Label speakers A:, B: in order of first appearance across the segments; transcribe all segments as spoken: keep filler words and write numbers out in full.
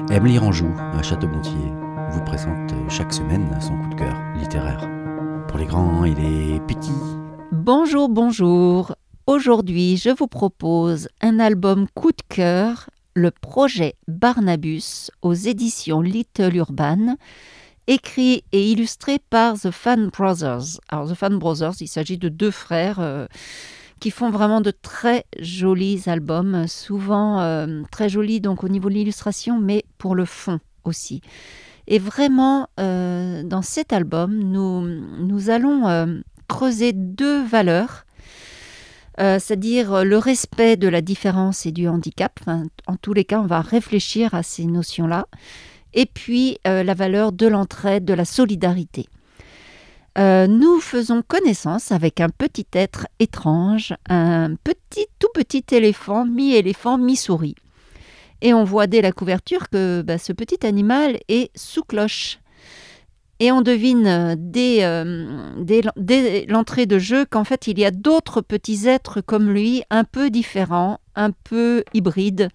A: Emily Ranjou, à Château-Gontier, vous présente chaque semaine son coup de cœur littéraire. Pour les grands et les petits.
B: Bonjour, bonjour. Aujourd'hui, je vous propose un album coup de cœur, le projet Barnabus aux éditions Little Urban, écrit et illustré par The Fan Brothers. Alors, The Fan Brothers, il s'agit de deux frères euh, qui font vraiment de très jolis albums, souvent euh, très jolis donc au niveau de l'illustration, mais pour le fond aussi. Et vraiment, euh, dans cet album, nous, nous allons euh, creuser deux valeurs, euh, c'est-à-dire le respect de la différence et du handicap. Enfin, en tous les cas, on va réfléchir à ces notions-là. Et puis, euh, la valeur de l'entraide, de la solidarité. Euh, nous faisons connaissance avec un petit être étrange, un petit, tout petit éléphant, mi-éléphant, mi-souris. Et on voit dès la couverture que bah, ce petit animal est sous cloche. Et on devine dès, euh, dès, dès l'entrée de jeu qu'en fait, il y a d'autres petits êtres comme lui, un peu différents, un peu hybrides.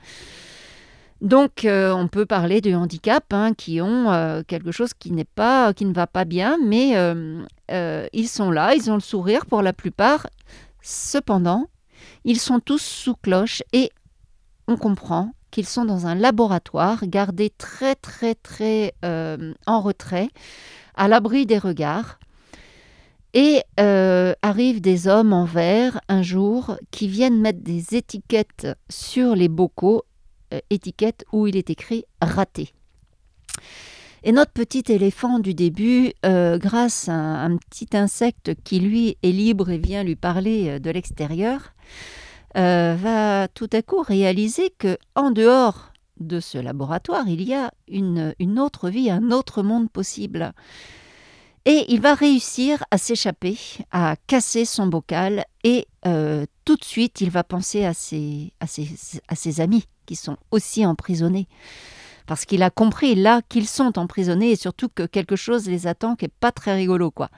B: Donc, euh, on peut parler de handicap, hein, qui ont euh, quelque chose qui, n'est pas, qui ne va pas bien, mais euh, euh, ils sont là, ils ont le sourire pour la plupart. Cependant, ils sont tous sous cloche et on comprend qu'ils sont dans un laboratoire, gardés très, très, très euh, en retrait, à l'abri des regards. Et euh, arrivent des hommes en verre, un jour, qui viennent mettre des étiquettes sur les bocaux, euh, étiquettes où il est écrit « raté ». Et notre petit éléphant du début, euh, grâce à un, un petit insecte qui, lui, est libre et vient lui parler de l'extérieur, Euh, va tout à coup réaliser qu'en dehors de ce laboratoire, il y a une, une autre vie, un autre monde possible. Et il va réussir à s'échapper, à casser son bocal et euh, tout de suite, il va penser à ses, à, ses, à ses amis qui sont aussi emprisonnés. Parce qu'il a compris là qu'ils sont emprisonnés et surtout que quelque chose les attend qui n'est pas très rigolo, quoi.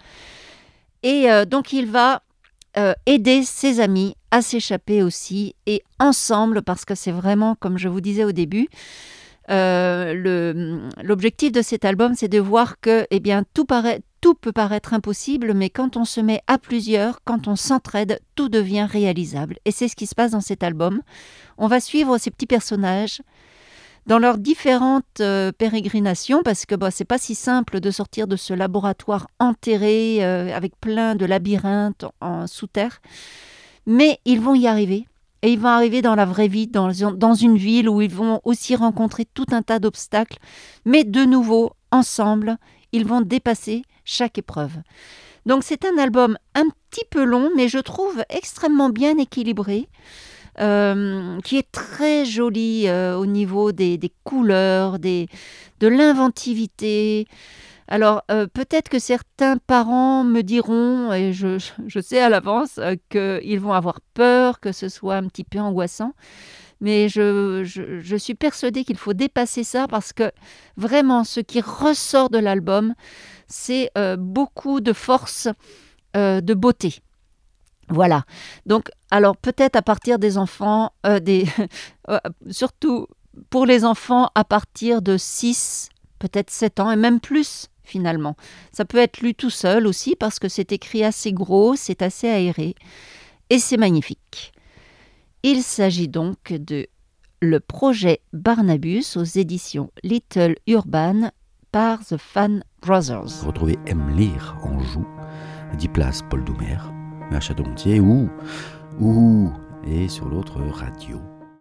B: Et euh, donc il va Euh, aider ses amis à s'échapper aussi et ensemble, parce que c'est vraiment, comme je vous disais au début, euh, le, l'objectif de cet album, c'est de voir que eh bien, tout, paraît, tout peut paraître impossible, mais quand on se met à plusieurs, quand on s'entraide, tout devient réalisable. Et c'est ce qui se passe dans cet album. On va suivre ces petits personnages dans leurs différentes euh, pérégrinations, parce que bah, c'est pas si simple de sortir de ce laboratoire enterré euh, avec plein de labyrinthes en, en sous terre, mais ils vont y arriver. Et ils vont arriver dans la vraie vie, dans, dans une ville où ils vont aussi rencontrer tout un tas d'obstacles, mais de nouveau, ensemble, ils vont dépasser chaque épreuve. Donc c'est un album un petit peu long, mais je trouve extrêmement bien équilibré. Euh, qui est très joli euh, au niveau des, des couleurs, des, de l'inventivité. Alors, euh, peut-être que certains parents me diront, et je, je sais à l'avance, euh, qu'ils vont avoir peur, que ce soit un petit peu angoissant, mais je, je, je suis persuadée qu'il faut dépasser ça parce que vraiment, ce qui ressort de l'album, c'est euh, beaucoup de force, euh, de beauté. Voilà, donc alors peut-être à partir des enfants, euh, des, surtout pour les enfants à partir de six, peut-être sept ans et même plus finalement. Ça peut être lu tout seul aussi parce que c'est écrit assez gros, c'est assez aéré et c'est magnifique. Il s'agit donc de le projet Barnabus aux éditions Little Urban par The Fan Brothers.
A: Retrouvez Emily Ranjou, dix place Paul Doumer, à Château-Gontier ou, ou et sur l'autre radio.